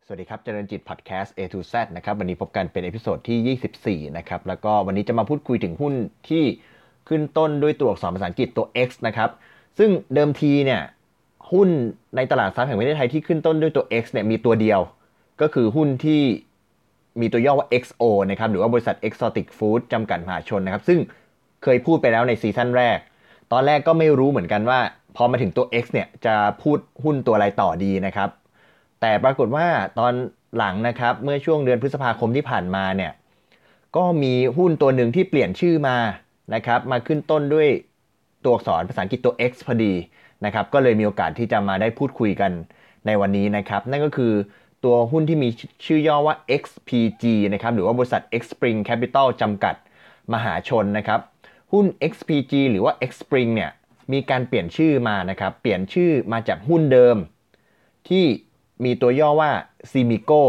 สวัสดีครับเจริญจิตพอดแคสต์ A to Z นะครับวันนี้พบกันเป็นเอพิโซดที่24นะครับแล้วก็วันนี้จะมาพูดคุยถึงหุ้นที่ขึ้นต้นด้วยตัวอักษรภาษาอังกฤษตัว X นะครับซึ่งเดิมทีเนี่ยหุ้นในตลาดหลักทรัพย์แห่งประเทศไทยที่ขึ้นต้นด้วยตัว X เนี่ยมีตัวเดียวก็คือหุ้นที่มีตัวย่อว่า XO นะครับหรือว่าบริษัท Exotic Food จำกัดมหาชนนะครับซึ่งเคยพูดไปแล้วในซีซั่นแรกตอนแรกก็ไม่รู้เหมือนกันว่าพอมาถึงตัว X เนี่ยจะพูดหุ้นตัวอะไรต่อดีนะครับแต่ปรากฏว่าตอนหลังนะครับเมื่อช่วงเดือนพฤษภาคมที่ผ่านมาเนี่ยก็มีหุ้นตัวหนึ่งที่เปลี่ยนชื่อมานะครับมาขึ้นต้นด้วยตัวอักษรภาษาอังกฤษตัว X พอดีนะครับก็เลยมีโอกาสที่จะมาได้พูดคุยกันในวันนี้นะครับนั่นก็คือตัวหุ้นที่มีชื่อย่อว่า XPG นะครับหรือว่าบริษัท Xspring Capital จำกัดมหาชนนะครับหุ้น XPG หรือว่า Xspring เนี่ยมีการเปลี่ยนชื่อมานะครับเปลี่ยนชื่อมาจากหุ้นเดิมที่มีตัวย่อว่า Simico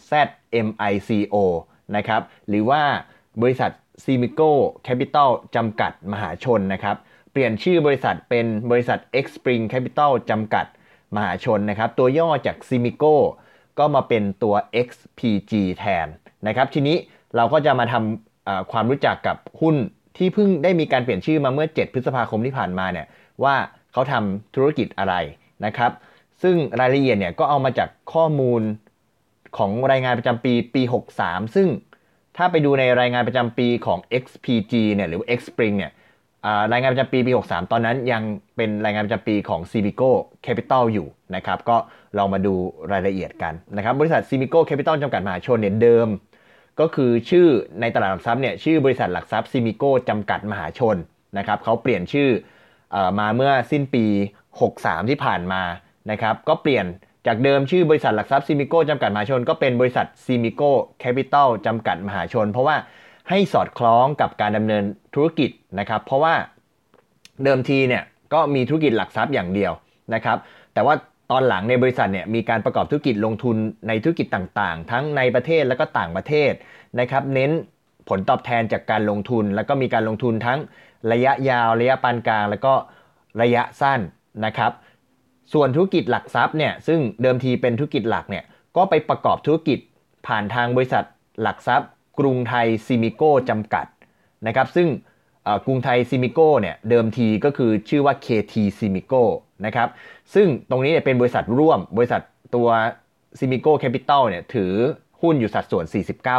ZMICO นะครับหรือว่าบริษัท Simico Capital จำกัดมหาชนนะครับเปลี่ยนชื่อบริษัทเป็นบริษัท Xspring Capital จำกัดมหาชนนะครับตัวย่อจาก Simico ก็มาเป็นตัว XPG แทนนะครับทีนี้เราก็จะมาทำความรู้จักกับหุ้นที่เพิ่งได้มีการเปลี่ยนชื่อมาเมื่อ7พฤษภาคมที่ผ่านมาเนี่ยว่าเขาทำธุรกิจอะไรนะครับซึ่งรายละเอียดเนี่ยก็เอามาจากข้อมูลของรายงานประจำปี63ซึ่งถ้าไปดูในรายงานประจำปีของ XPG เนี่ยหรือว่า Xspring เนี่ยรายงานประจำปี63ตอนนั้นยังเป็นรายงานประจำปีของ Simico Capital อยู่นะครับก็ลองมาดูรายละเอียดกันนะครับบริษัท Simico Capital จำกัดมหาชนเนี่ยเดิมก็คือชื่อในตลาดหลักทรัพย์เนี่ยชื่อบริษัทหลักทรัพย์ Simico จำกัดมหาชนนะครับเขาเปลี่ยนชื่อมาเมื่อสิ้นปี63ที่ผ่านมานะครับก็เปลี่ยนจากเดิมชื่อบริษัทหลักทรัพย์ Simico จำกัดมหาชนก็เป็นบริษัท Simico Capital จำกัดมหาชนเพราะว่าให้สอดคล้องกับการดำเนินธุรกิจนะครับเพราะว่าเดิมทีเนี่ยก็มีธุรกิจหลักทรัพย์อย่างเดียวนะครับแต่ว่าตอนหลังในบริษัทเนี่ยมีการประกอบธุรกิจลงทุนในธุรกิจต่างๆทั้งในประเทศและก็ต่างประเทศนะครับเน้นผลตอบแทนจากการลงทุนแล้วก็มีการลงทุนทั้งระยะยาวระยะปานกลางแล้วก็ระยะสั้นนะครับส่วนธุรกิจหลักทรัพย์เนี่ยซึ่งเดิมทีเป็นธุรกิจหลักเนี่ยก็ไปประกอบธุรกิจผ่านทางบริษัทหลักทรัพย์กรุงไทยซิมิโก้จำกัดนะครับซึ่งกรุงไทยซิมิโก้เนี่ยเดิมทีก็คือชื่อว่า KT Simico นะครับซึ่งตรงนี้เนี่ยเป็นบริษัทร่วมบริษัทตัว Simico Capital เนี่ยถือหุ้นอยู่สัดส่วน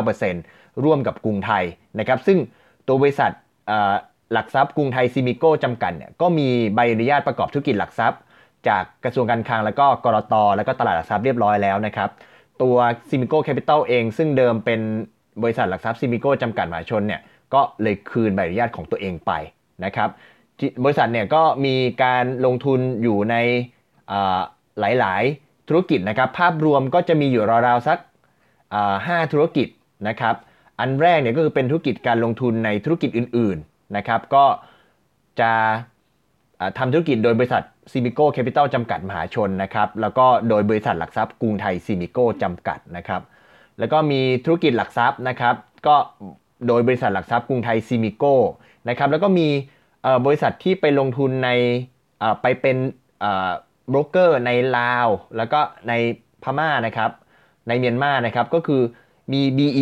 49%ร่วมกับกรุงไทยนะครับซึ่งตัวบริษัทหลักทรัพย์กรุงไทยซิมิโก้จำกัดเนี่ยก็มีใบอนุญาตประกอบธุรกิจหลักทรัพย์จากกระทรวงการคลังแล้วก็กลตแล้วก็ตลาดหลักทรัพย์เรียบร้อยแล้วนะครับตัว Simico Capital เองซึ่งเดิมเป็นบริษัทหลักทรัพย์ Simico จำกัดมหาชนเนี่ยก็เลยคืนใบอนุญาตของตัวเองไปนะครับบริษัทเนี่ยก็มีการลงทุนอยู่ในหลายๆธุรกิจนะครับภาพรวมก็จะมีอยู่ราวๆสัก5ธุรกิจนะครับอันแรกเนี่ยก็คือเป็นธุรกิจการลงทุนในธุรกิจอื่นๆนะครับก็จะทำธุรกิจโดยบริษัท Simico Capital จำกัดมหาชนนะครับแล้วก็โดยบริษัทหลักทรัพย์กรุงไทย Simico จำกัดนะครับแล้วก็มีธุรกิจหลักทรัพย์นะครับก็โดยบริษัทหลักทรัพย์กรุงไทย Simico นะครับแล้วก็มีบริษัทที่ไปลงทุนในไปเป็นโบรกเกอร์ในลาวแล้วก็ในพม่านะครับในเมียนมานะครับก็คือมี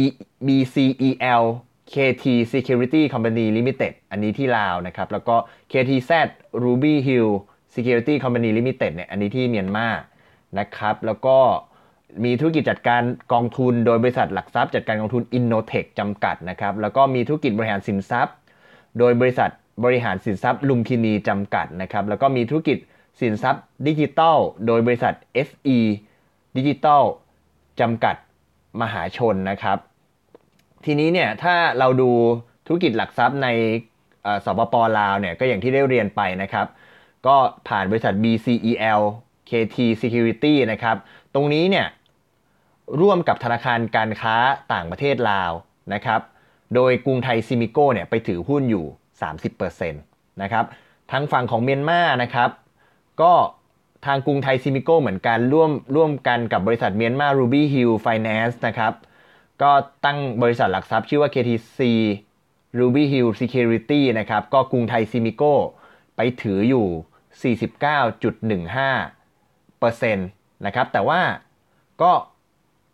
BCEL KT Security Company Limited อันนี้ที่ลาวนะครับแล้วก็ KTZ Ruby Hill Security Company Limited เนี่ยอันนี้ที่เมียนมานะครับแล้วก็มีธุรกิจจัดการกองทุนโดยบริษัทหลักทรัพย์จัดการกองทุน Innotech จำกัดนะครับแล้วก็มีธุรกิจบริหารสินทรัพย์โดยบริษัทบริหารสินทรัพย์ลุมพินีจำกัดนะครับแล้วก็มีธุรกิจสินทรัพย์ดิจิทัลโดยบริษัท SE Digital จำกัดมหาชนนะครับทีนี้เนี่ยถ้าเราดูธุรกิจหลักทรัพย์ในสปป.ลาวเนี่ยก็อย่างที่ได้เรียนไปนะครับก็ผ่านบริษัท BCEL KT Security นะครับตรงนี้เนี่ยร่วมกับธนาคารการค้าต่างประเทศลาวนะครับโดยกรุงไทยซิมิโก้เนี่ยไปถือหุ้นอยู่ 30% นะครับทางฝั่งของเมียนมานะครับก็ทางกรุงไทยซิมิโก้เหมือนกันร่วมกันกับบริษัทเมียนมา Ruby Hill Finance นะครับก็ตั้งบริษัทหลักทรัพย์ชื่อว่า KTC Ruby Hill Security นะครับก็กรุงไทยซิมิโก้ไปถืออยู่ 49.15% นะครับแต่ว่าก็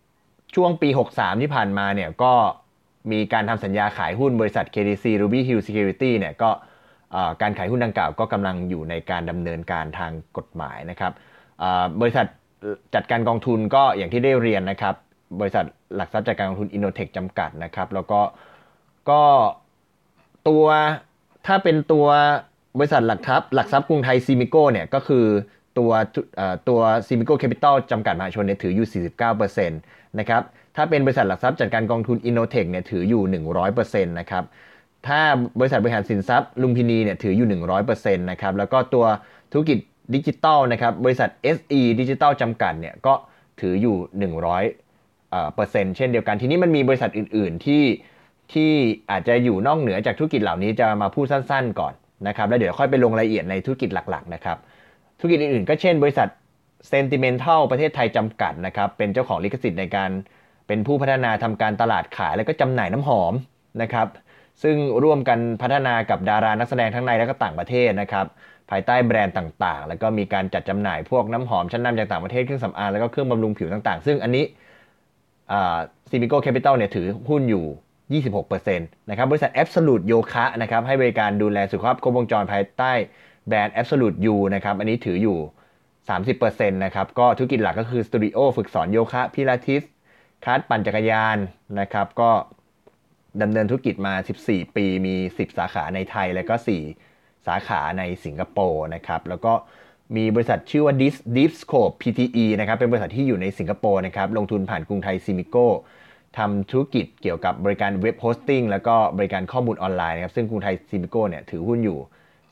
ช่วงปี63ที่ผ่านมาเนี่ยก็มีการทำสัญญาขายหุ้นบริษัท KDC Ruby Hill Security เนี่ยก็การขายหุ้นดังกล่าวก็กำลังอยู่ในการดำเนินการทางกฎหมายนะครับบริษัทจัดการกองทุนก็อย่างที่ได้เรียนนะครับบริษัทหลักทรัพย์จัดการกองทุน Innotech จำกัดนะครับแล้วก็ตัวถ้าเป็นตัวบริษัทหลักทรัพย์กรุงไทยซีมิโก้เนี่ยก็คือตัวตัวซีมิโก้แคปิตอลจำกัดมหาชนเนี่ยถืออยู่ 49%นะครับถ้าเป็นบริษัทหลักทรัพย์จัดการกองทุน Innotech เนี่ยถืออยู่ 100%นะครับถ้าบริษัทบริหารสินทรัพย์ลุมพินีเนี่ยถืออยู่ 100%นะครับแล้วก็ตัวธุรกิจดิจิตอลนะครับบริษัท SE ดิจิตอลจำกัดเนี่ยก็ถืออยู่100%เช่นเดียวกันทีนี้มันมีบริษัทอื่นๆที่อาจจะอยู่นอกเหนือจากธุรกิจเหล่านี้จะมาพูดสั้นๆก่อนนะครับแล้วเดี๋ยวค่อยไปลงรายละเอียดในธุรกิจหลักๆนะครับธุรกิจอื่นๆก็เช่นบริษัท Sentimental ประเทศไทยจำกัดนะครับเป็นเจ้าของลิขสิทธิ์ในการเป็นผู้พัฒนาทำการตลาดขายแล้วก็จำหน่ายน้ำหอมนะครับซึ่งร่วมกันพัฒนากับดารานักแสดงทั้งในและก็ต่างประเทศนะครับภายใต้แบรนด์ต่างๆแล้วก็มีการจัดจำหน่ายพวกน้ำหอมชั้นนำจากต่างประเทศเครื่องสำอางแล้วก็เครื่องบำรุงผิวต่างๆซึ่งอันนี้ซีมิโก้แคปิตอลเนี่ยถือหุ้นอยู่ 26% นะครับบริษัท Absolute Yoga นะครับให้บริการดูแลสุขภาพครบวงจรภายใต้แบรนด์ Absolute You นะครับอันนี้ถืออยู่ 30% นะครับก็ธุรกิจหลักก็คือสตูดิโอฝึกสอนโยคะพิลาทิสคลาสปั่นจักรยานนะครับก็ดำเนินธุรกิจมา 14 ปีมี 10 สาขาในไทยแล้วก็ 4 สาขาในสิงคโปร์นะครับแล้วก็มีบริษัทชื่อว่า Deep Scope Pte นะครับเป็นบริษัทที่อยู่ในสิงคโปร์นะครับลงทุนผ่านกรุงไทยซิมิโก้ทำธุรกิจเกี่ยวกับบริการเว็บโฮสติ้งแล้วก็บริการข้อมูลออนไลน์นะครับซึ่งกรุงไทยซิมิโก้เนี่ยถือหุ้นอยู่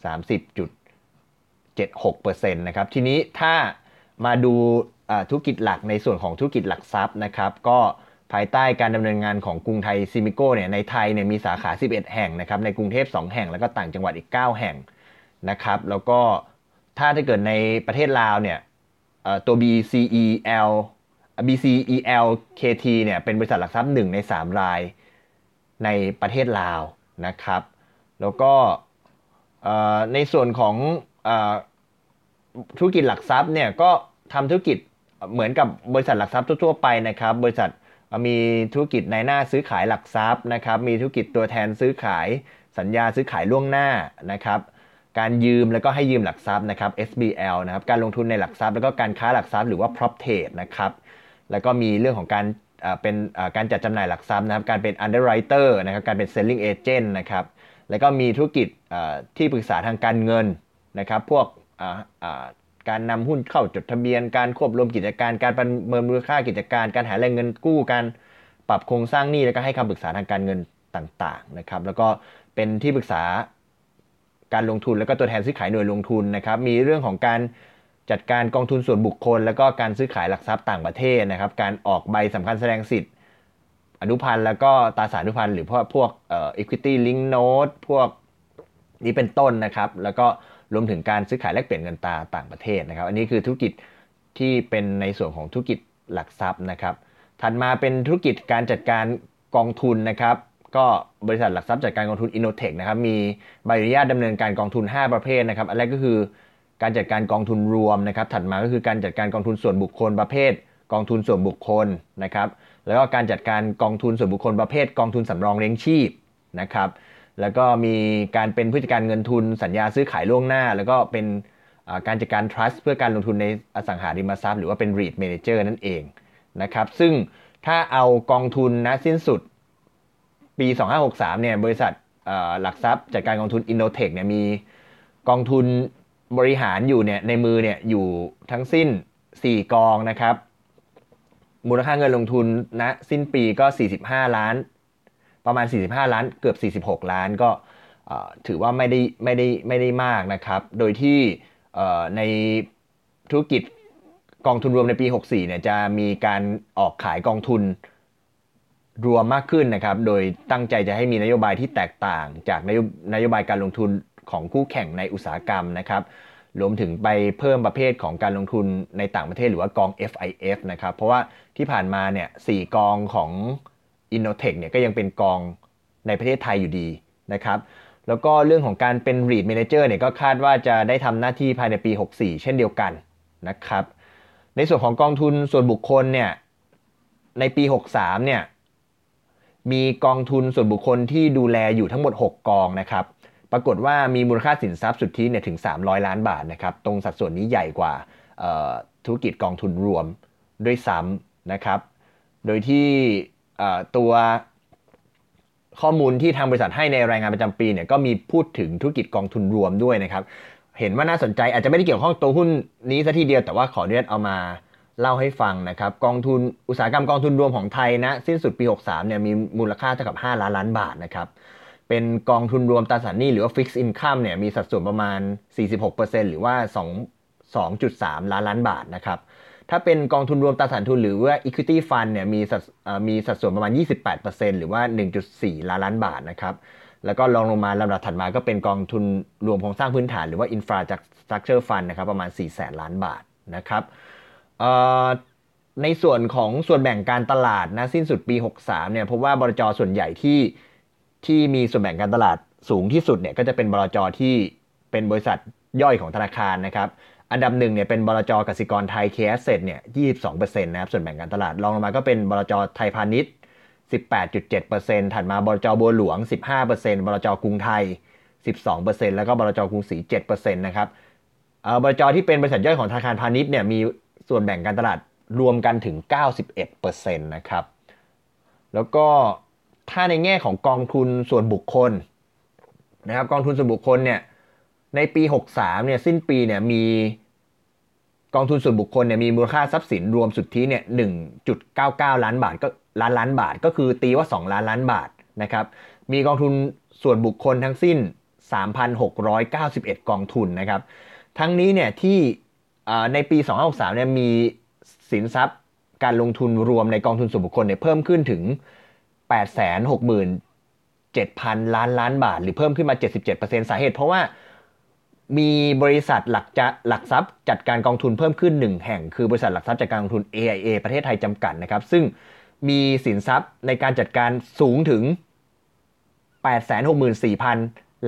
30.76% นะครับทีนี้ถ้ามาดูธุรกิจหลักในส่วนของธุรกิจหลักทรัพย์นะครับก็ภายใต้การดำเนินงานของกรุงไทยซิมิโก้เนี่ยในไทยเนี่ยมีสาขา 11 แห่งนะครับในกรุงเทพ 2 แห่งแล้วก็ต่างจังหวัดอีก 9 แห่งนะครับแล้วก็ถ้าเกิดในประเทศลาวเนี่ยตัว BCELKT เนี่ยเป็นบริษัทหลักทรัพย์1ใน3 รายในประเทศลาวนะครับแล้วก็ในส่วนของธุรกิจหลักทรัพย์เนี่ยก็ทำธุรกิจเหมือนกับบริษัทหลักทรัพย์ทั่วๆไปนะครับบริษัทมีธุรกิจในหน้าซื้อขายหลักทรัพย์นะครับมีธุรกิจตัวแทนซื้อขายสัญญาซื้อขายล่วงหน้านะครับการยืมแล้วก็ให้ยืมหลักทรัพย์นะครับ SBL นะครับการลงทุนในหลักทรัพย์แล้วก็การค้าหลักทรัพย์หรือว่า prop trade นะครับแล้วก็มีเรื่องของการเป็นการจัดจำหน่ายหลักทรัพย์นะครับการเป็น underwriter นะครับการเป็น selling agent นะครับแล้วก็มีธุรกิจที่ปรึกษาทางการเงินนะครับพวกการนำหุ้นเข้าจดทะเบียนการควบรวมกิจการการประเมินมูลค่ากิจการการหาแหล่งเงินกู้การปรับโครงสร้างหนี้แล้วก็ให้คำปรึกษาทางการเงินต่างๆนะครับแล้วก็เป็นที่ปรึกษาการลงทุนแล้วก็ตัวแทนซื้อขายหน่วยลงทุนนะครับมีเรื่องของการจัดการกองทุนส่วนบุคคลแล้วก็การซื้อขายหลักทรัพย์ต่างประเทศนะครับการออกใบสำคัญแสดงสิทธิ์อนุพันธ์แล้วก็ตราสารอนุพันธ์หรือพวกequity link note พวกนี้เป็นต้นนะครับแล้วก็รวมถึงการซื้อขายแลกเปลี่ยนเงินตราต่างประเทศนะครับอันนี้คือธุรกิจที่เป็นในส่วนของธุรกิจหลักทรัพย์นะครับถัดมาเป็นธุรกิจการจัดการกองทุนนะครับก็บริษัทหลักทรัพย์จัดการกองทุน Innotech นะครับมีใบอนุญาตดำเนินการกองทุน5ประเภทนะครับอันแรกก็คือการจัดการกองทุนรวมนะครับถัดมาก็คือการจัดการกองทุนส่วนบุคคลประเภทกองทุนส่วนบุคคลนะครับแล้วก็การจัดการกองทุนส่วนบุคคลประเภทกองทุนสำรองเลี้ยงชีพนะครับแล้วก็มีการเป็นผู้จัดการเงินทุนสัญญาซื้อขายล่วงหน้าแล้วก็เป็นการจัดการ trust เพื่อการลงทุนในอสังหาริมทรัพย์หรือว่าเป็น REIT manager นั่นเองนะครับซึ่งถ้าเอากองทุนนะสิ้นสุดปี2563เนี่ยบริษัทหลักทรัพย์จัดการกองทุน Innotech เนี่ยมีกองทุนบริหารอยู่เนี่ยในมือเนี่ยอยู่ทั้งสิ้น4กองนะครับมูลค่าเงินลงทุนณสิ้นปีก็45ล้านประมาณ45ล้านเกือบ46ล้านก็ถือว่าไม่ได้มากนะครับโดยที่ในธุรกิจกองทุนรวมในปี64เนี่ยจะมีการออกขายกองทุนรวมมากขึ้นนะครับโดยตั้งใจจะให้มีนโยบายที่แตกต่างจากนโยบายการลงทุนของคู่แข่งในอุตสาหกรรมนะครับรวมถึงไปเพิ่มประเภทของการลงทุนในต่างประเทศหรือว่ากอง FIF นะครับเพราะว่าที่ผ่านมาเนี่ย4กองของ Innotech เนี่ยก็ยังเป็นกองในประเทศไทยอยู่ดีนะครับแล้วก็เรื่องของการเป็น REIT Manager เนี่ยก็คาดว่าจะได้ทำหน้าที่ภายในปี64เช่นเดียวกันนะครับในส่วนของกองทุนส่วนบุคคลเนี่ยในปี63เนี่ยมีกองทุนส่วนบุคคลที่ดูแลอยู่ทั้งหมด6กองนะครับปรากฏว่ามีมูลค่าสินทรัพย์สุทธิเนี่ยถึง300ล้านบาทนะครับตรงสัดส่วนนี้ใหญ่กว่าธุรกิจกองทุนรวมด้วยซ้ำนะครับโดยที่ตัวข้อมูลที่ทางบริษัทให้ในรายงานประจำปีเนี่ยก็มีพูดถึงธุรกิจกองทุนรวมด้วยนะครับเห็นว่าน่าสนใจอาจจะไม่ได้เกี่ยวข้องตัวหุ้นนี้ซะทีเดียวแต่ว่าขออนุญาตเอามาเล่าให้ฟังนะครับกองทุนอุตสาหกรรมกองทุนรวมของไทยนะสิ้นสุดปี63เนี่ยมีมูลค่าเท่ากับ5ล้านบาทนะครับเป็นกองทุนรวมตราสารหนี้หรือว่า Fixed Income เนี่ยมีสัดส่วนประมาณ 46% หรือว่า2.3 ล้านบาทนะครับถ้าเป็นกองทุนรวมตราสารทุนหรือว่า Equity Fund เนี่ยมีสัดส่วนประมาณ 28% หรือว่า 1.4 ล้านบาทนะครับแล้วก็ลองลงมาลำดับถัดมาก็เป็นกองทุนรวมโครงสร้างพื้นฐานหรือว่า Infrastructure Fund นะครับประมาณ 400,000 ล้านบาทนะครับในส่วนของส่วนแบ่งการตลาดนะสิ้นสุดปี63เนี่ยพบว่าบลจ.ส่วนใหญ่ที่มีส่วนแบ่งการตลาดสูงที่สุดเนี่ยก็จะเป็นบลจ.ที่เป็นบริษัทย่อยของธนาคารนะครับอันดับหนึ่งเนี่ยเป็นบลจ.กสิกรไทย K-Asset เนี่ย 22% นะครับส่วนแบ่งการตลาดรองลงมาก็เป็นบลจ.ไทยพาณิชย์ 18.7% ถัดมาบลจ.บัวหลวง 15% บลจ.กรุงไทย 12% แล้วก็บลจ.กรุงศรี 7% นะครับบลจ.ที่เป็นบริษัทย่อยของธนาคารพาณิชย์เนี่ยมีส่วนแบ่งการตลาดรวมกันถึง 91% นะครับแล้วก็ถ้าในแง่ของกองทุนส่วนบุคคลนะครับกองทุนส่วนบุคคลเนี่ยในปี63เนี่ยสิ้นปีเนี่ยมีกองทุนส่วนบุคคลเนี่ยมีมูลค่าทรัพย์สินรวมสุทธิเนี่ย 1.99 ล้านบาทก็ล้านบาทก็คือตีว่า2ล้านบาทนะครับมีกองทุนส่วนบุคคลทั้งสิ้น 3,691 กองทุนนะครับทั้งนี้เนี่ยที่ในปี2563เนี่ยมีสินทรัพย์การลงทุนรวมในกองทุนส่วนบุคคลเนี่ยเพิ่มขึ้นถึง 867,000 ล้านบาทหรือเพิ่มขึ้นมา 77% สาเหตุเพราะว่ามีบริษัทหลักทรัพย์จัดการกองทุนเพิ่มขึ้น1แห่งคือบริษัทหลักทรัพย์จัดการกองทุน AIA ประเทศไทยจำกัดนะครับซึ่งมีสินทรัพย์ในการจัดการสูงถึง 864,000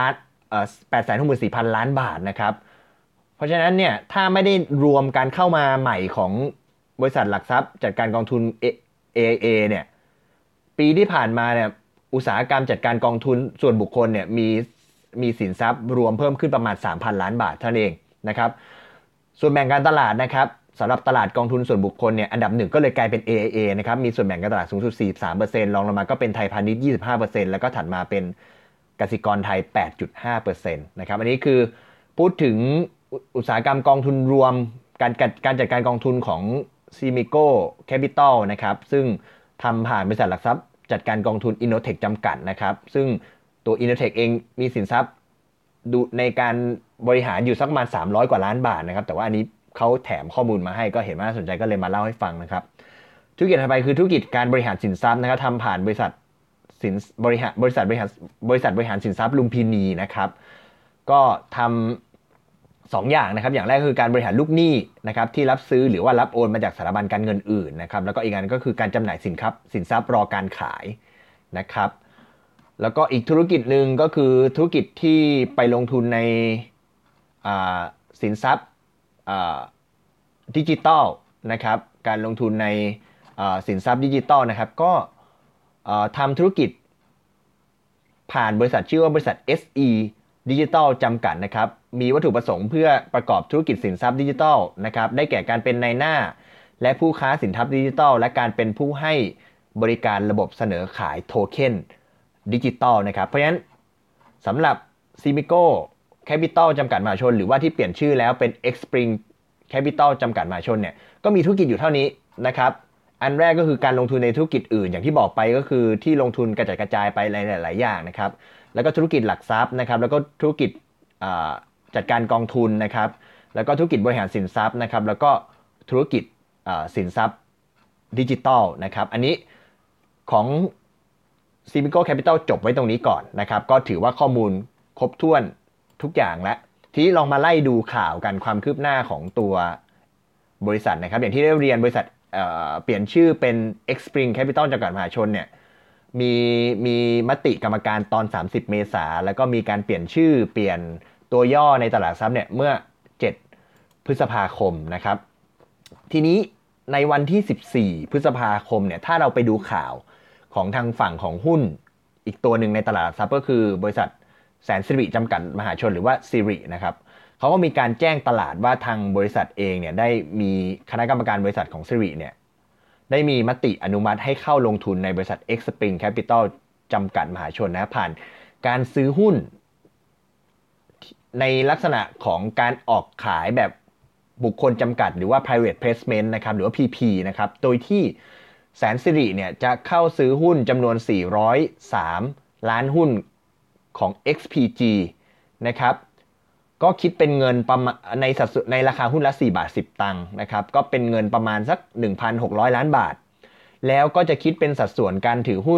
ล้านบาทนะครับเพราะฉะนั้นเนี่ยถ้าไม่ได้รวมการเข้ามาใหม่ของบริษัทหลักทรัพย์จัดการกองทุน AIA เนี่ยปีที่ผ่านมาเนี่ยอุตสาหกรรมจัดการกองทุนส่วนบุคคลเนี่ยมีสินทรัพย์รวมเพิ่มขึ้นประมาณ 3,000 ล้านบาทเท่านั้นเองนะครับส่วนแบ่งการตลาดนะครับสำหรับตลาดกองทุนส่วนบุคคลเนี่ยอันดับหนึ่งก็เลยกลายเป็น AIA นะครับมีส่วนแบ่งการตลาดสูงสุด 43% รองลงมาก็เป็นไทยพาณิชย์ 25% แล้วก็ถัดมาเป็นกสิกรไทย 8.5% นะครับอันนี้คือพูดถึงอุตสาหกรรมกองทุนรวมการจัดการกองทุนของ Simico Capital นะครับซึ่งทำผ่านบริษัทหลักทรัพย์จัดการกองทุน Innotech จำกัดนะครับซึ่งตัว Innotech เองมีสินทรัพย์ในการบริหารอยู่สักประมาณ300 กว่าล้านบาทนะครับแต่ว่าอันนี้เขาแถมข้อมูลมาให้ก็เห็นว่าน่าสนใจก็เลยมาเล่าให้ฟังนะครับธุรกิจถัดไปคือธุรกิจการบริหารสินทรัพย์นะครับทำผ่านบริษัทบริษัทบริหารสินทรัพย์ลุมพินีนะครับก็ทำ2อย่างนะครับอย่างแรกคือการบริหารลูกหนี้นะครับที่รับซื้อหรือว่ารับโอนมาจากสถาบันการเงินอื่นนะครับแล้วก็อีกอันก็คือการจำหน่ายสินทรัพย์รอการขายนะครับแล้วก็อีกธุรกิจหนึ่งก็คือธุรกิจที่ไปลงทุนในสินทรัพย์ดิจิตอลนะครับการลงทุนในสินทรัพย์ดิจิตอลนะครับก็ทำธุรกิจผ่านบริษัทชื่อว่าบริษัท SE Digital จำกัดนะครับมีวัตถุประสงค์เพื่อประกอบธุรกิจสินทรัพย์ดิจิตอลนะครับได้แก่การเป็นนายหน้าและผู้ค้าสินทรัพย์ดิจิตอลและการเป็นผู้ให้บริการระบบเสนอขายโทเค็นดิจิตอลนะครับเพราะฉะนั้นสำหรับ Simico Capital จำกัดมหาชนหรือว่าที่เปลี่ยนชื่อแล้วเป็น Xspring Capital จำกัดมหาชนเนี่ยก็มีธุรกิจอยู่เท่านี้นะครับอันแรกก็คือการลงทุนในธุรกิจอื่นอย่างที่บอกไปก็คือที่ลงทุนกระจายไปหลายๆอย่างนะครับแล้วก็ธุรกิจหลักทรัพย์นะครับแล้วก็ธุรกิจจัดการกองทุนนะครับแล้วก็ธุรกิจบริหารสินทรัพย์นะครับแล้วก็ธุรกิจสินทรัพย์ดิจิตอลนะครับอันนี้ของ Simico Capital จบไว้ตรงนี้ก่อนนะครับก็ถือว่าข้อมูลครบถ้วนทุกอย่างแล้วทีนี้ลองมาไล่ดูข่าวกันความคืบหน้าของตัวบริษัทนะครับอย่างที่ได้เรียนบริษัทเปลี่ยนชื่อเป็น Xspring Capital จำกัดมหาชนเนี่ยมีมติกรรมการตอน30 เมษายนแล้วก็มีการเปลี่ยนชื่อเปลี่ยนตัวย่อในตลาดทรัพย์เนี่ยเมื่อ7 พฤษภาคมนะครับทีนี้ในวันที่ 14 พฤษภาคมเนี่ยถ้าเราไปดูข่าวของทางฝั่งของหุ้นอีกตัวหนึ่งในตลาดหลักทรัพย์ก็คือบริษัทแสนสิริจำกัดมหาชนหรือว่าสิรินะครับเขาก็มีการแจ้งตลาดว่าทางบริษัทเองเนี่ยได้มีคณะกรรมการบริษัทของสิริเนี่ยได้มีมติอนุมัติให้เข้าลงทุนในบริษัท X Spring Capital จำกัดมหาชนนะผ่านการซื้อหุ้นในลักษณะของการออกขายแบบบุคคลจำกัดหรือว่า private placement นะครับหรือว่า PP นะครับโดยที่แสนสิริเนี่ยจะเข้าซื้อหุ้นจำนวน 403 ล้านหุ้นของ XPG นะครับก็คิดเป็นเงินประมาณในสัดส่วนในราคาหุ้นละ4 บาท 10 ตังค์นะครับก็เป็นเงินประมาณสัก 1,600 ล้านบาทแล้วก็จะคิดเป็นสัดส่วนการถือหุ้น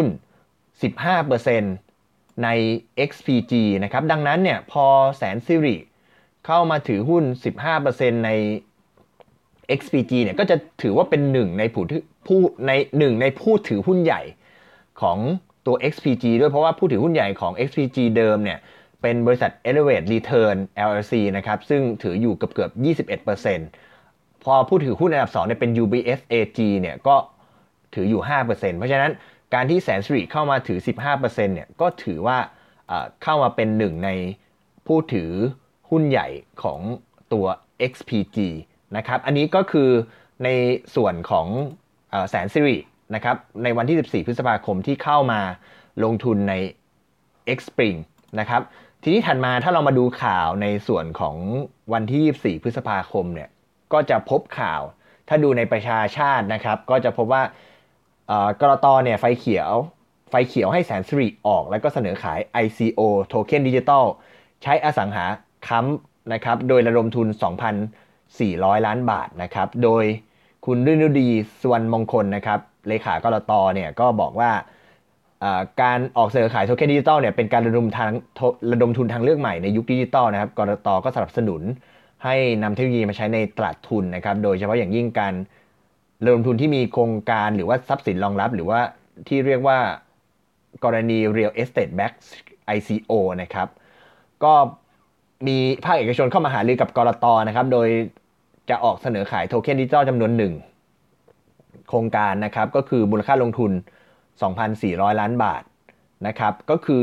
15% ใน XPG นะครับดังนั้นเนี่ยพอแสนสิริเข้ามาถือหุ้น 15% ใน XPG เนี่ยก็จะถือว่าเป็นหนึ่งในผู้ถือหุ้นใหญ่ของตัว XPG ด้วยเพราะว่าผู้ถือหุ้นใหญ่ของ XPG เดิมเนี่ยเป็นบริษัท Elevate Return LLC นะครับซึ่งถืออยู่เกือบ 21%พอผู้ถือหุ้นอันดับ2เนี่ยเป็น UBS AG เนี่ยก็ถืออยู่ 5% เพราะฉะนั้นการที่แสนสิริเข้ามาถือ 15% เนี่ยก็ถือว่าเข้ามาเป็นหนึ่งในผู้ถือหุ้นใหญ่ของตัว XPG นะครับอันนี้ก็คือในส่วนของแสนสิรินะครับในวันที่ 14 พฤษภาคมที่เข้ามาลงทุนใน X Spring นะครับทีนี้ถัดมาถ้าเรามาดูข่าวในส่วนของวันที่ 24 พฤษภาคมเนี่ยก็จะพบข่าวถ้าดูในประชาชาตินะครับก็จะพบว่ากลตเนี่ยไฟเขียวให้แสนสิริออกแล้วก็เสนอขาย ICO โทเค็นดิจิตอลใช้อสังหาค้ำนะครับโดยระดมทุน 2,400 ล้านบาทนะครับโดยคุณฤนุดีสุวรรณมงคลนะครับเลขากลตเนี่ยก็บอกว่าการออกเสนอขายโทเค็นดิจิตอลเนี่ยเป็นการระดมทุนทางเลือกใหม่ในยุคดิจิตอลนะครับกลตก็สนับสนุนให้นำเทคโนโลยีมาใช้ในตลาดทุนนะครับโดยเฉพาะอย่างยิ่งการระดมทุนที่มีโครงการหรือว่าทรัพย์สินรองรับหรือว่าที่เรียกว่ากรณี Real Estate Backed ICO นะครับก็มีภาคเอกชนเข้ามาหารือกับกลตนะครับโดยจะออกเสนอขายโทเค็นดิจิตอลจำนวนหนึ่งโครงการนะครับก็คือมูลค่าลงทุน 2,400 ล้านบาทนะครับก็คือ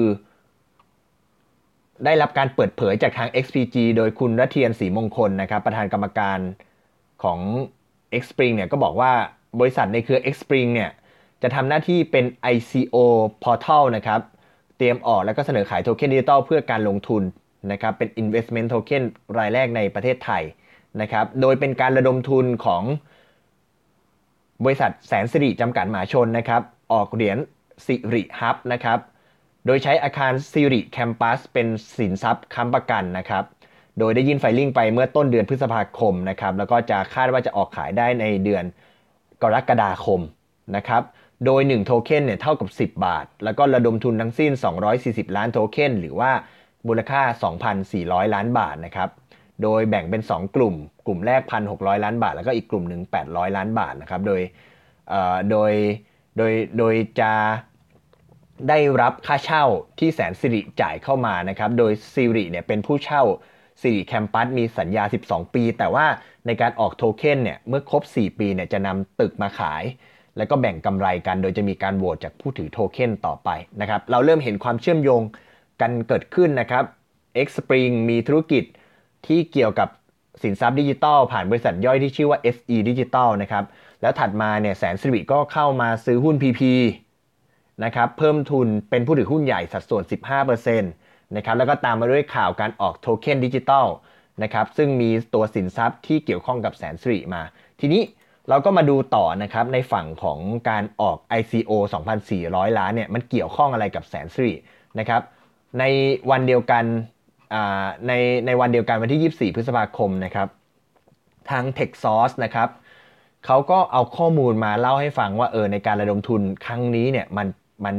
ได้รับการเปิดเผยจากทาง XPG โดยคุณรัฐเทียนศรีมงคลนะครับประธานกรรมการของ X Spring เนี่ยก็บอกว่าบริษัทในเครือ X Spring เนี่ยจะทำหน้าที่เป็น ICO Portal นะครับเตรียมออกแล้วก็เสนอขายโทเค็นดิจิตอลเพื่อการลงทุนนะครับเป็น Investment Token รายแรกในประเทศไทยนะครับโดยเป็นการระดมทุนของบริษัทแสนสิริจำกัดมหาชนนะครับออกเหรียญสิริฮับนะครับโดยใช้อาคารสิริแคมปัสเป็นสินทรัพย์ค้ำประกันนะครับโดยได้ยื่นไฟลิ่งไปเมื่อต้นเดือนพฤษภาคมนะครับแล้วก็จะคาดว่าจะออกขายได้ในเดือนกรกฎาคมนะครับโดย1โทเค็นเนี่ยเท่ากับ10 บาทแล้วก็ระดมทุนทั้งสิ้น240 ล้านโทเค็นหรือว่ามูลค่า 2,400 ล้านบาทนะครับโดยแบ่งเป็น2กลุ่มแรก 1,600 ล้านบาทแล้วก็อีกกลุ่มหนึ่ง800 ล้านบาทนะครับโดยจะได้รับค่าเช่าที่แสนสิริจ่ายเข้ามานะครับโดยสิริเนี่ยเป็นผู้เช่าสิริแคมปัสมีสัญญา12 ปีแต่ว่าในการออกโทเค็นเนี่ยเมื่อครบ4 ปีเนี่ยจะนำตึกมาขายแล้วก็แบ่งกำไรกันโดยจะมีการโหวตจากผู้ถือโทเค็นต่อไปนะครับเราเริ่มเห็นความเชื่อมโยงกันเกิดขึ้นนะครับ X Spring มีธุรกิจที่เกี่ยวกับสินทรัพย์ดิจิทัลผ่านบริษัทย่อยที่ชื่อว่า SE Digital นะครับแล้วถัดมาเนี่ยแสนสิริก็เข้ามาซื้อหุ้น PP นะครับเพิ่มทุนเป็นผู้ถือหุ้นใหญ่สัดส่วน 15% นะครับแล้วก็ตามมาด้วยข่าวการออกโทเค็นดิจิทัลนะครับซึ่งมีตัวสินทรัพย์ที่เกี่ยวข้องกับแสนสิริมาทีนี้เราก็มาดูต่อนะครับในฝั่งของการออก ICO 2,400 ล้านเนี่ยมันเกี่ยวข้องอะไรกับแสนสิรินะครับในวันเดียวกันในวันเดียวกันวันที่ 24 พฤษภาคมนะครับทาง TechSource นะครับเขาก็เอาข้อมูลมาเล่าให้ฟังว่าในการระดมทุนครั้งนี้เนี่ยมัน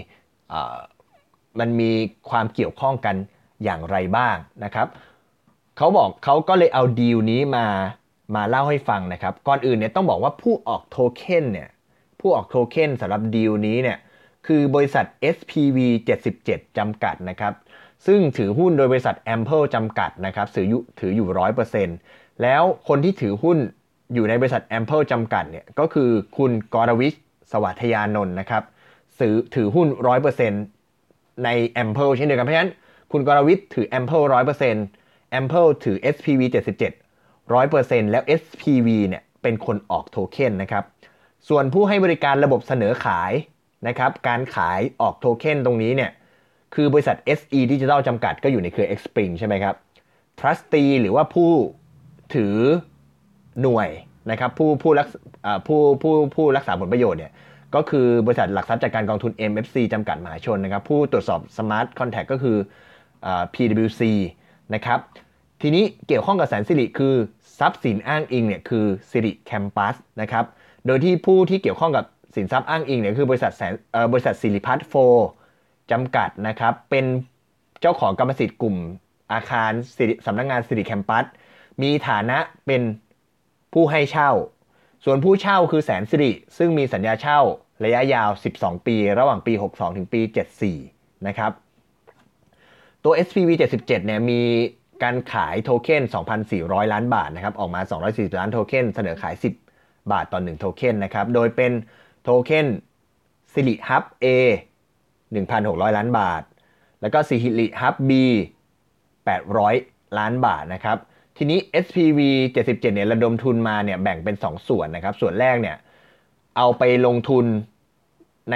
มีความเกี่ยวข้องกันอย่างไรบ้างนะครับเขาก็เลยเอาดีลนี้มาเล่าให้ฟังนะครับก่อนอื่นเนี่ยต้องบอกว่าผู้ออกโทเค็นสำหรับดีลนี้เนี่ยคือบริษัท SPV 77 จำกัดนะครับซึ่งถือหุ้นโดยบริษัท Ample จำกัดนะครับถืออยู่ 100% แล้วคนที่ถือหุ้นอยู่ในบริษัท Ample จำกัดเนี่ยก็คือคุณกรวิชสวัสยานนท์นะครับถือหุ้น 100% ใน Ample เช่นเดียวกันเพราะฉะนั้นคุณกรวิชถือ Ample 100% Ample ถือ SPV 77 100% แล้ว SPV เนี่ยเป็นคนออกโทเค็นนะครับส่วนผู้ให้บริการระบบเสนอขายนะครับการขายออกโทเค็นตรงนี้เนี่ยคือบริษัท SE Digital จำกัดก็อยู่ในเครือ Xpring ใช่ไหมครับ Trustee หรือว่าผู้ถือหน่วยนะครับผู้รักษาผลประโยชน์เนี่ยก็คือบริษัทหลักทรัพย์จัดการกองทุน MFC จำกัดมหาชนนะครับผู้ตรวจสอบ Smart Contract ก็คือPwC นะครับทีนี้เกี่ยวข้องกับแสนสิริคือทรัพย์สินอ้างอิงเนี่ยคือสิริแคมปัสนะครับโดยที่ผู้ที่เกี่ยวข้องกับสินทรัพย์อ้างอิงเนี่ยคือบริษัทสิริพัฒน์โฟจำกัดนะครับเป็นเจ้าของกรรมสิทธิ์กลุ่มอาคารสำนักงานสิริแคมปัสมีฐานะเป็นผู้ให้เช่าส่วนผู้เช่าคือแสนสิริซึ่งมีสัญญาเช่าระยะยาว12ปีระหว่างปี62ถึงปี74นะครับตัว SPV 77เนี่ยมีการขายโทเค็น 2,400 ล้านบาทนะครับออกมา240ล้านโทเค็นเสนอขาย10บาทต่อ1โทเค็นนะครับโดยเป็นโทเค็นสิริฮับ A 1,600 ล้านบาทแล้วก็สิริฮับ B 800 ล้านบาทนะครับทีนี้ SPV 77เนี่ยระดมทุนมาเนี่ยแบ่งเป็น2ส่วนนะครับส่วนแรกเนี่ยเอาไปลงทุนใน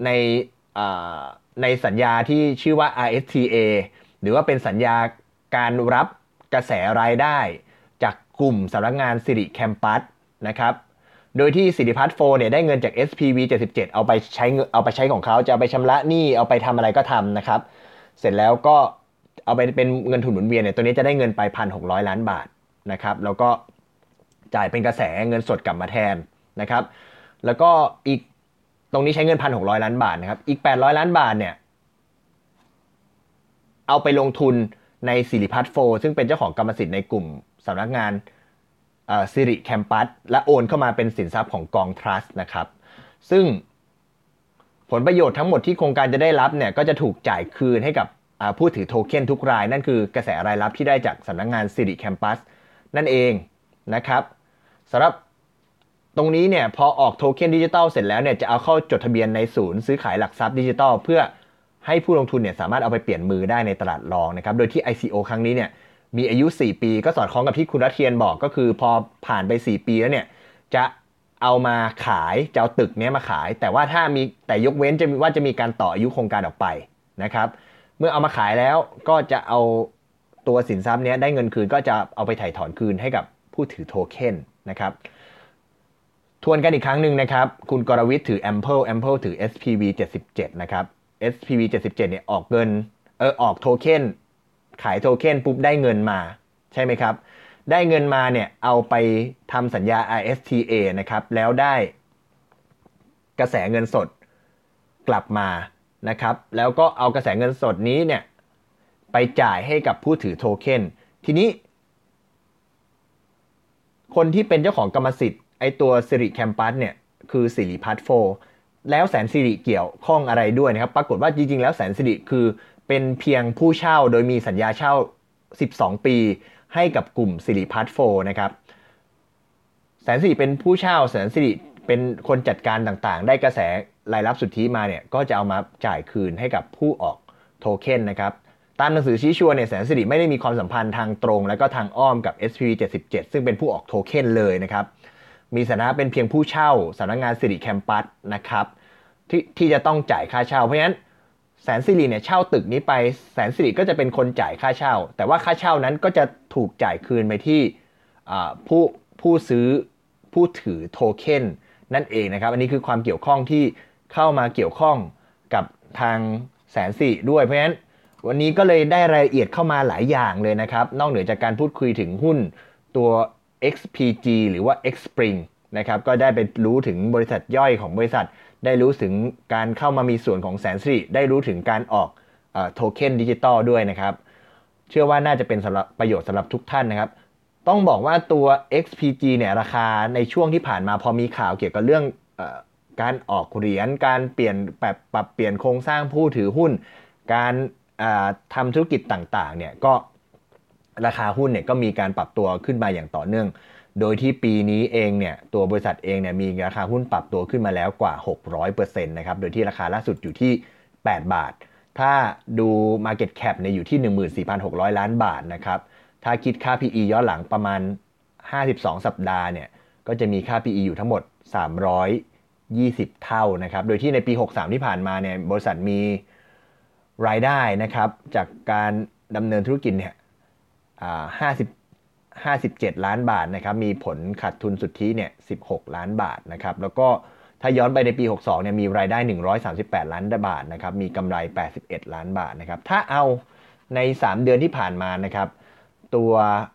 ในสัญญาที่ชื่อว่า RSTA หรือว่าเป็นสัญญาการรับกระแสรายได้จากกลุ่มสำนักงานสิริแคมปัสนะครับโดยที่สิริพัฒน์โฟเนี่ยได้เงินจาก SPV 77เอาไปใช้ของเขาจะเอาไปชำระหนี้เอาไปทำอะไรก็ทำนะครับเสร็จแล้วก็เอาไปเป็นเงินทุนหมุนเวียนเนี่ยตัวนี้จะได้เงินไป 1,600 ล้านบาทนะครับแล้วก็จ่ายเป็นกระแสเงินสดกลับมาแทนนะครับแล้วก็อีกตรงนี้ใช้เงิน 1,600 ล้านบาทนะครับอีก800ล้านบาทเนี่ยเอาไปลงทุนในสิริพัฒน์โฟซึ่งเป็นเจ้าของกรรมสิทธิ์ในกลุ่มสำนักงานสิริแคมปัสและโอนเข้ามาเป็นสินทรัพย์ของกองทรัสต์นะครับซึ่งผลประโยชน์ทั้งหมดที่โครงการจะได้รับเนี่ยก็จะถูกจ่ายคืนให้กับผู้ถือโทเค็นทุกรายนั่นคือกระแสรายรับที่ได้จากสำนักงานสิริแคมปัสนั่นเองนะครับสำหรับตรงนี้เนี่ยพอออกโทเค็นดิจิตอลเสร็จแล้วเนี่ยจะเอาเข้าจดทะเบียนในศูนย์ซื้อขายหลักทรัพย์ดิจิตอลเพื่อให้ผู้ลงทุนเนี่ยสามารถเอาไปเปลี่ยนมือได้ในตลาดรองนะครับโดยที่ ICO ครั้งนี้เนี่ยมีอายุ4ปีก็สอดคล้องกับที่คุณรัฐเทียนบอกก็คือพอผ่านไป4ปีแล้วเนี่ยจะเอามาขายจะเอาตึกนี้มาขายแต่ว่าถ้ามีแต่ยกเว้นจะมีการต่ออายุโครงการออกไปนะครับเมื่อเอามาขายแล้วก็จะเอาตัวสินทรัพย์นี้ได้เงินคืนก็จะเอาไปถ่ายถอนคืนให้กับผู้ถือโทเค็นนะครับทวนกันอีกครั้งหนึ่งนะครับคุณกรวิทย์ถือ Ample ถือ SPV 77นะครับ SPV 77เนี่ยออกโทเค็นขายโทเค็นปุ๊บได้เงินมาใช่ไหมครับได้เงินมาเนี่ยเอาไปทำสัญญา RSTA นะครับแล้วได้กระแสเงินสดกลับมานะครับแล้วก็เอากระแสเงินสดนี้เนี่ยไปจ่ายให้กับผู้ถือโทเค็นทีนี้คนที่เป็นเจ้าของกรรมสิทธิ์ไอตัวสิริแคมปัสเนี่ยคือสิริพัฒน์โฟแล้วแสนสิริเกี่ยวข้องอะไรด้วยนะครับปรากฏว่าจริงๆแล้วแสนสิริคือเป็นเพียงผู้เช่าโดยมีสัญญาเช่า12ปีให้กับกลุ่มสิริพัฒน์โฟนะครับแสนสิริเป็นผู้เช่าแสนสิริเป็นคนจัดการต่างๆได้กระแสรายรับสุทธิมาเนี่ยก็จะเอามาจ่ายคืนให้กับผู้ออกโทเค็นนะครับตามหนังสือชี้ชวนเนี่ยแสนสิริไม่ได้มีความสัมพันธ์ทางตรงและก็ทางอ้อมกับ SPV 77ซึ่งเป็นผู้ออกโทเค็นเลยนะครับมีฐานะเป็นเพียงผู้เช่าสำนักงานสิริแคมปัสนะครับที่จะต้องจ่ายค่าเช่าเพราะฉะนั้นแสนสิริเนี่ยเช่าตึกนี้ไปแสนสิริก็จะเป็นคนจ่ายค่าเช่าแต่ว่าค่าเช่านั้นก็จะถูกจ่ายคืนไปที่ผู้ซื้อผู้ถือโทเค็นนั่นเองนะครับอันนี้คือความเกี่ยวข้องที่เข้ามาเกี่ยวข้องกับทางแสนสิริด้วยเพราะฉะนั้นวันนี้ก็เลยได้รายละเอียดเข้ามาหลายอย่างเลยนะครับนอกเหนือจากการพูดคุยถึงหุ้นตัว XPG หรือว่า Xpring นะครับก็ได้ไปรู้ถึงบริษัทย่อยของบริษัทได้รู้ถึงการเข้ามามีส่วนของแสนสิริได้รู้ถึงการออกโทเค็นดิจิตอลด้วยนะครับเชื่อว่าน่าจะเป็นประโยชน์สำหรับทุกท่านนะครับต้องบอกว่าตัว XPG เนี่ยราคาในช่วงที่ผ่านมาพอมีข่าวเกี่ยวกับเรื่องการออกเหรียญการปรับเปลี่ยนโครงสร้างผู้ถือหุ้นการทำธุรกิจต่างๆเนี่ยก็ราคาหุ้นเนี่ยก็มีการปรับตัวขึ้นมาอย่างต่อเนื่องโดยที่ปีนี้เองเนี่ยตัวบริษัทเองเนี่ยมีราคาหุ้นปรับตัวขึ้นมาแล้วกว่า 600% นะครับโดยที่ราคาล่าสุดอยู่ที่8 บาทถ้าดู Market Cap เนี่ยอยู่ที่ 14,600 ล้านบาทนะครับถ้าคิดค่า PE ย้อนหลังประมาณ52สัปดาห์เนี่ยก็จะมีค่า PE อยู่ทั้งหมด320เท่านะครับโดยที่ในปี63ที่ผ่านมาเนี่ยบริษัทมีรายได้นะครับจากการดำเนินธุรกิจเนี่ย57ล้านบาทนะครับมีผลขาดทุนสุทธิเนี่ย16ล้านบาทนะครับแล้วก็ถ้าย้อนไปในปี62เนี่ยมีรายได้138ล้านบาทนะครับมีกำไร81ล้านบาทนะครับถ้าเอาใน3เดือนที่ผ่านมานะครับตัว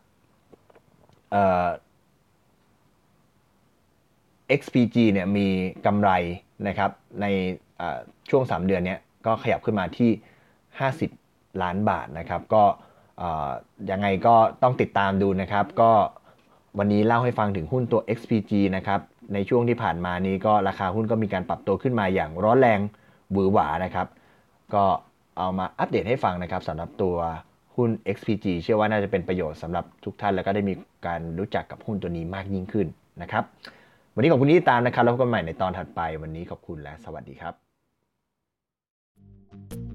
XPG เนี่ยมีกำไรนะครับในช่วง3เดือนนี้ก็ขยับขึ้นมาที่50ล้านบาทนะครับก็ยังไงก็ต้องติดตามดูนะครับก็วันนี้เล่าให้ฟังถึงหุ้นตัว XPG นะครับในช่วงที่ผ่านมานี้ก็ราคาหุ้นก็มีการปรับตัวขึ้นมาอย่างร้อนแรงหวือหวานะครับก็เอามาอัปเดตให้ฟังนะครับสำหรับตัวหุ้น XPG เชื่อว่าน่าจะเป็นประโยชน์สำหรับทุกท่านแล้วก็ได้มีการรู้จักกับหุ้นตัวนี้มากยิ่งขึ้นนะครับวันนี้ขอบคุณที่ติดตามนะครับแล้วพบกันใหม่ในตอนถัดไปวันนี้ขอบคุณและสวัสดีครับ